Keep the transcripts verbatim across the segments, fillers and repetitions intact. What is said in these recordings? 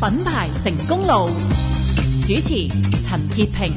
品牌成功路，主持陳潔平。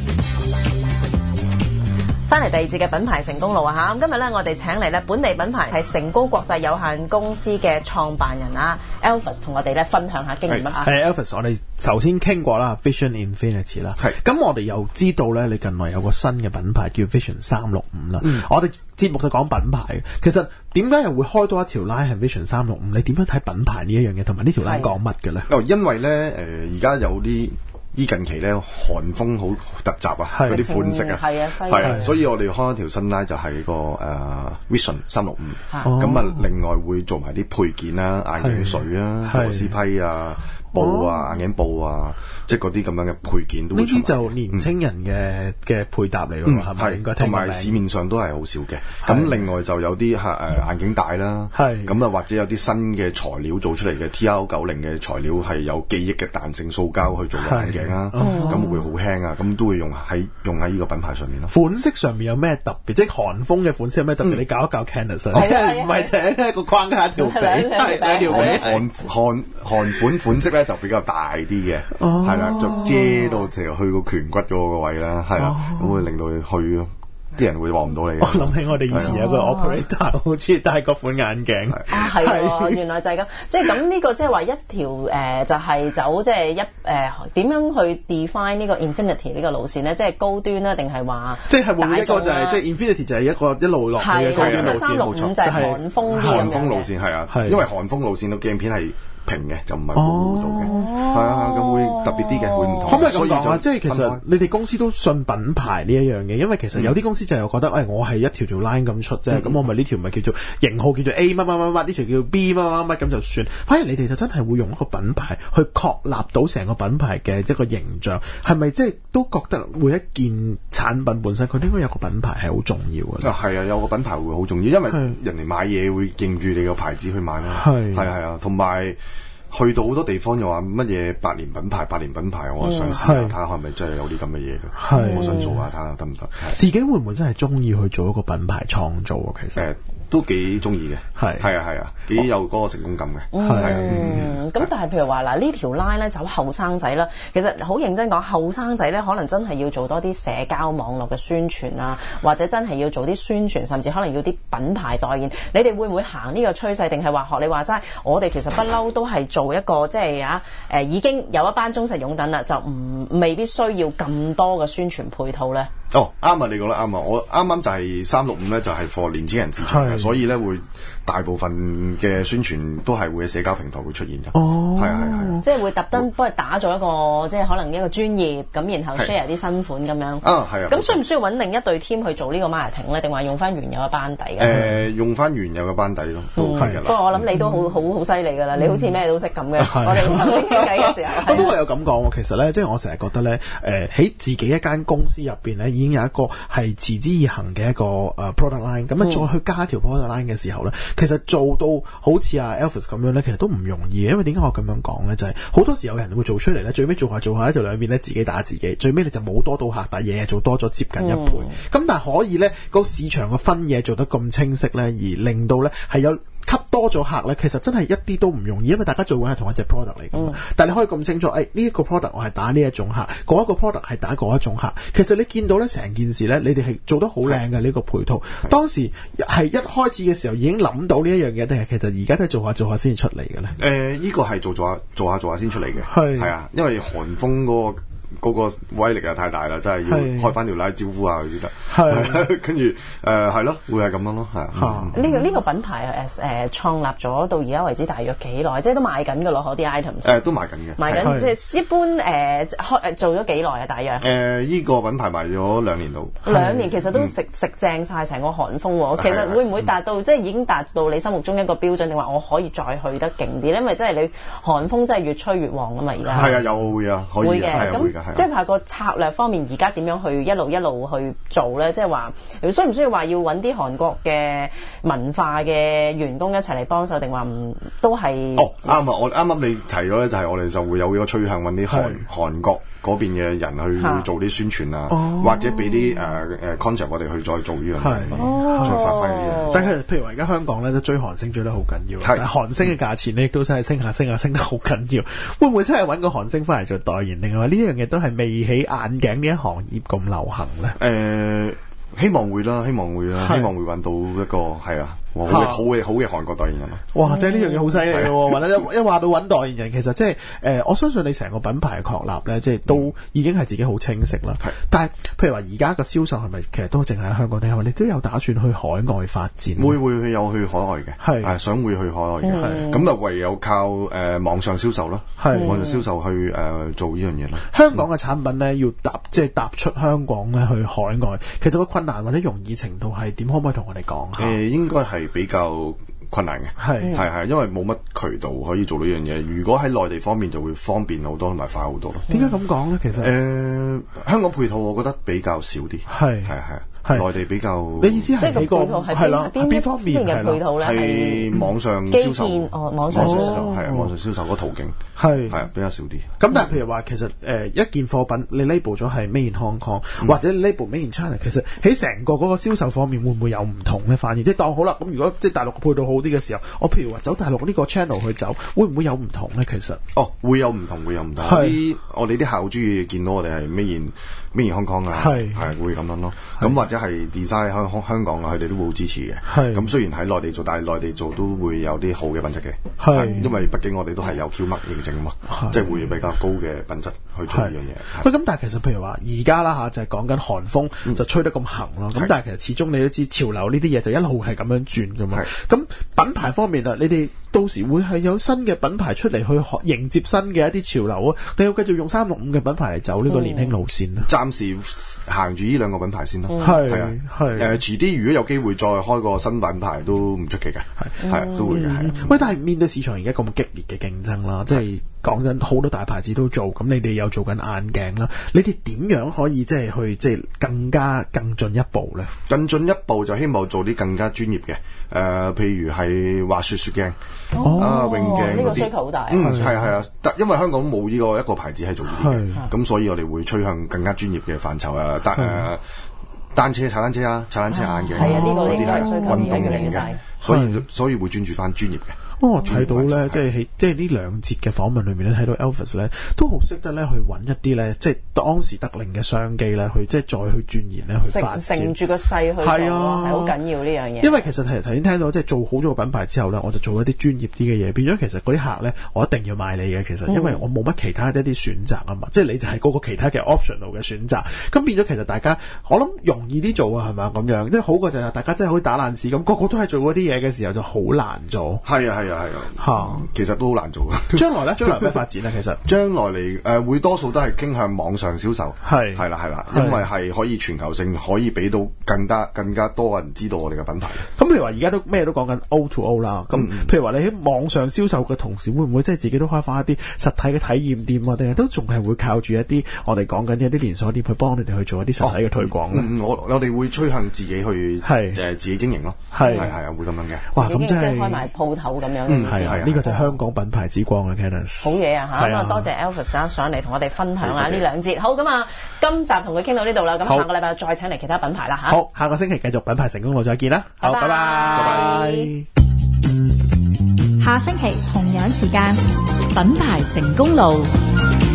翻嚟第二節嘅品牌成功路啊嚇！咁今日咧，我哋請嚟咧本地品牌係成高國際有限公司嘅創辦人啊 Alvis 同我哋咧分享下經驗啊！ 係 Alvis， 我哋頭先傾過啦 ，Vision Infinity 啦。係咁，我哋又知道咧，你近來有個新嘅品牌叫 Vision 三六五啦。嗯、我哋節目就講品牌，其實點解又會開多一條 line 係 Vision 三六五？你點樣睇品牌呢一樣嘢？同埋呢條 line 講乜嘅咧？ 哦，因為咧誒，而家有啲。依近期咧韓風好突襲啊，嗰啲款式啊， 係啊， 係啊，所以我哋開一條新 line 就係個誒 Vision 三六五，咁啊另外會做埋啲配件啦，眼鏡水啊、螺絲批啊、布啊、眼鏡布啊，即係嗰啲咁樣嘅配件都會出。呢啲就年青人嘅嘅配搭嚟㗎嘛，係咪應該聽？ 同埋市面上都係好少嘅。咁另外就有啲誒眼鏡帶啦，咁啊或者有啲新嘅材料做出嚟嘅 T R 九零嘅材料係有記憶嘅彈性塑膠去做眼鏡。啊，咁會好輕啊，咁都會用喺用喺呢個品牌上面咯。 款式上面有咩特別？即係韓風嘅款式有咩特別？你搞一搞 Canvas，唔係請一個框架條鼻，係兩條鼻。 韓韓韓款款式咧就比較大啲嘅，係啦，就遮到成日去個顴骨嗰個位啦，係啦，咁會令到你去。啲人會望唔到你。 我諗起我哋以前有個 operator 好中意戴嗰款眼鏡。 啊，係喎，原來就係咁。即係咁呢個即係話一條誒、呃、就係、是、走即係一誒點、呃、樣去 define 呢個 Infinity 呢個路線咧？即係高端啦，定係話即係會唔會一個就係、是、即係 Infinity 就係一個一路落去嘅高端路線？ 三六五就係韓風韓風路線係啊，因為韓風路線嘅鏡片係平嘅，就唔係好做嘅，係啊，咁會特別啲嘅，會唔同。 可唔可以咁講啊？即係其實你哋公司都信品牌呢一樣嘢，因為其實有啲公司就係覺得，誒、哎，我係一條條 line 咁出啫，咁、嗯、我咪呢條咪叫做型號叫做 A 乜乜乜乜，呢條叫 B 乜乜乜咁就算。反而你哋就真係會用一個品牌去確立到成個品牌嘅一個形象，係咪即係都覺得每一件產品本身佢應該有個品牌係好重要嘅？ 啊，係啊，有個品牌會好重要，因為人哋買嘢會認住你個牌子去買啦。係係啊，同埋。去到好多地方又話乜嘢百年品牌，百年品牌，我想試下睇下係咪真係有啲咁嘅嘢嘅，我想做下睇下得唔得？ 自己會唔會真係中意去做一個品牌創造啊？其實誒、呃、 都幾中意嘅，係係啊係啊，幾、啊、有嗰個成功感嘅。 嗯，咁、嗯、但係譬如話嗱，呢條 line 咧走後生仔啦，其實好認真講，後生仔咧可能真係要做多啲社交網絡嘅宣傳啊，或者真係要做啲宣傳，甚至可能要啲品牌代言。你哋會唔會行呢個趨勢，定係話學你話齋，我哋其實不嬲都係做一個即係啊誒已經有一班忠實擁躉啦，就唔未必需要咁多嘅宣傳配套咧。 哦，啱啊！你講得啱啊！我啱啱就係三六五咧，就係 for 年青人市場嘅，所以咧會大部分嘅宣傳都係會喺社交平台會出現嘅。哦，係啊係啊， 即係會特登幫佢打造一個即係可能一個專業咁，然後 share 啲新款咁樣。啊，係啊。咁需唔需要揾另一隊 team 去做呢個 marketing 咧？定話用翻原有嘅班底？誒、 呃，用翻原有嘅班底咯，都係㗎啦。不過我諗你都好好好犀利㗎啦！你好似咩都識咁嘅。我哋頭先傾偈嘅時候， 我都係有咁講喎。其實咧，即係我成日覺得咧，誒喺自己一間公司入邊咧，已經有一個係持之以恒嘅一個誒 product line，咁啊再去加條 product line 嘅時候咧，其實做到好似阿 Alvis 咁樣咧，其實都唔容易嘅。因為點解我咁樣講咧？就係、是、好多時有人會做出嚟咧，最尾做下做下咧，就兩邊咧自己打自己，最尾你就冇多到客，但係嘢做多咗接近一倍。咁、嗯、但係可以咧，個市場嘅分野做得咁清晰咧，而令到咧係有吸多咗客咧，其實真係一啲都唔容易，因為大家做緊係同一隻 product 嚟㗎嘛。嗯、但係你可以咁清楚，誒呢一個 product 我係打呢一種客，嗰一個 product 係打嗰一種客。其實你見到咧成件事咧，你哋係做得好靚嘅呢個配套。當時係一開始嘅時候已經諗到呢一樣嘢，定係其實而家都係做下做下先出嚟嘅咧？誒、 呃，呢、這個係做做下做下做下先出嚟嘅，係係啊，因為韓風嗰、那個。嗰個威力啊太大啦，真係要開翻條拉招呼下佢先得。係，跟住誒係咯，會係咁樣咯，係。呢、 嗯嗯這個呢、這個品牌誒誒、呃、創立咗到而家為止大約幾耐？即係都賣緊㗎咯，嗰啲 items。誒、 呃、都賣緊嘅。 賣緊即係一般誒開誒做咗幾耐啊？大約。誒、 呃、依、這個品牌賣咗兩年度。 兩年其實都食、嗯、食正晒成個韓風喎。其實會唔會達到、嗯、即係已經達到你心目中一個標準，定話我可以再去得勁啲？因為真係你韓風真係越吹越旺啊嘛！而家。係啊， 有會啊，可以嘅，係啊，會㗎，係。 即係話個策略方面，而家點樣去一路一路去做咧？即係話，需唔需要話要揾啲韓國嘅文化嘅員工一齊嚟幫手，定話唔都係？ 哦，啱啊！我啱啱你提咗咧，就係我哋就會有呢個趨向揾啲韓韓國嗰邊嘅人去做啲宣傳啊，或者俾啲誒誒 concept 我哋去再做呢樣嘢，再發揮呢樣。 但係譬如話而家香港咧都追韓星追得好緊要，係韓星嘅價錢咧亦都真係升下升下升得好緊要。會唔會真係揾個韓星翻嚟做代言，定係話呢樣嘢都係未起眼鏡呢一行業咁流行咧？誒、 呃，希望會啦，希望會啦，希望會揾到一個係啊。好嘅好嘅好嘅韓國代言人啊！ 哇，即係呢樣嘢好犀利喎！或者一一話到揾代言人，其實即係誒，我相信你成個品牌嘅確立咧，即係都已經係自己好清晰啦。係，但係譬如話而家個銷售係咪其實都淨係喺香港定係話你都有打算去海外發展？ 會會去有去海外嘅，係係想會去海外嘅，係咁就唯有靠誒網上銷售啦，係網上銷售去誒做呢樣嘢啦。 香港嘅產品咧要踏即係踏出香港咧去海外，其實個困難或者容易程度係點？可唔可以同我哋講下？ 誒，應該係比較困難嘅，係係係，因為冇乜渠道可以做呢樣嘢。如果喺內地方面就會方便好多同埋快好多咯。 點解咁講咧？其實誒、 呃，香港配套我覺得比較少啲，係係係。係內地比較， 你意思係個配套係邊邊方面嘅配套咧？ 係網上銷售， 哦，網上銷售係啊，網上銷售嗰途徑係係比較少啲。 咁但係譬如話，其實誒一件貨品你 label 咗係 Made in Hong Kong，或者 label Made in China，其實喺成個嗰個銷售方面會唔會有唔同咧？反而即係當好啦，咁如果即係大陸配套好啲嘅時候，我譬如話走大陸呢個 channel 去走，會唔會有唔同咧？其實哦，會有唔同，會有唔同。啲我哋啲客好中意見到我哋係 Made in Made in Hong Kong 啊，係係會咁樣咯。咁或者係 design。香香港啊，佢哋都會好支持嘅。係咁，雖然喺內地做，但係內地做都會有啲好嘅品質嘅。係，因為畢竟我哋都係有 Q M A R K 認證啊嘛，即係會比較高嘅品質去做呢樣嘢。 喂，咁但係其實譬如話而家啦嚇，就係講緊韓風就吹得咁行咯。咁但係其實始終你都知潮流呢啲嘢就一路係咁樣轉噶嘛。咁品牌方面啊，你哋到時會係有新嘅品牌出嚟去迎接新嘅一啲潮流啊？定要繼續用三六五嘅品牌嚟走呢個年輕路線咧？ 暫時行住呢兩個品牌先咯。 係係啊，係。 誒，遲啲如果有機會再開個新品牌都唔出奇嘅，係係都會嘅，係。 喂，但係面對市場而家咁激烈嘅競爭啦，即係講緊好多大牌子都做，咁你哋又做緊眼鏡啦，你哋點樣可以即係去即係更加更進一步咧？ 更進一步就希望做啲更加專業嘅，誒，譬如係滑雪雪鏡啊、泳鏡嗰啲， 呢個需求好大。 嗯，係係啊，但因為香港冇呢個一個牌子係做呢啲嘅，咁所以我哋會趨向更加專業嘅範疇啊，但誒。單車、踩單車啊，踩單車眼鏡， 係啊，呢個應該係運動型嘅，所以所以會專注翻專業嘅。 哦，睇到咧，即係喺即係呢兩節嘅訪問裏面咧，睇到 Elvis 咧都好識得咧去揾一啲咧，即係當時得令嘅商機咧，去即係再去鑽研咧，去發展。 乘住個勢去做，係啊，係好緊要呢樣嘢。 因為其實係頭先聽到，即係做好咗個品牌之後咧，我就做一啲專業啲嘅嘢，變咗其實嗰啲客咧，我一定要買你嘅。其實因為我冇乜其他一啲選擇啊嘛，即係你就係嗰個其他嘅 optional 嘅選擇。咁變咗其實大家我諗容易啲做啊，係咪咁樣？即係好過就係大家真係可以打爛市咁，個個都係做嗰啲嘢嘅時候就好難做。 係啊，係啊，係啊。嚇，其實都好難做嘅。 將來咧，將來咩發展咧？其實將來嚟誒會多數都係傾向網上銷售，係係啦係啦，因為係可以全球性，可以俾到更加更加多人知道我哋嘅品牌。 咁譬如話而家都咩都講緊 O to O 啦，咁譬如話你喺網上銷售嘅同時，會唔會即係自己都開翻一啲實體嘅體驗店啊？定係都仲係會靠住一啲我哋講緊一啲連鎖店去幫你哋去做一啲實體嘅推廣咧？ 我我哋會趨向自己去係誒自己經營咯，係係係啊，會咁樣嘅。 哇，咁即係開埋鋪頭咁樣。 嗯，係係呢個就係香港品牌之光啊 Kenneth 好嘢啊嚇！咁啊，多謝 Elvis 啊上嚟同我哋分享下呢兩節。好咁啊，今集同佢傾到呢度啦。咁下個禮拜再請嚟其他品牌啦嚇。 好，下個星期繼續品牌成功路再見啦。好，拜拜，拜拜。 下星期同樣時間，品牌成功路。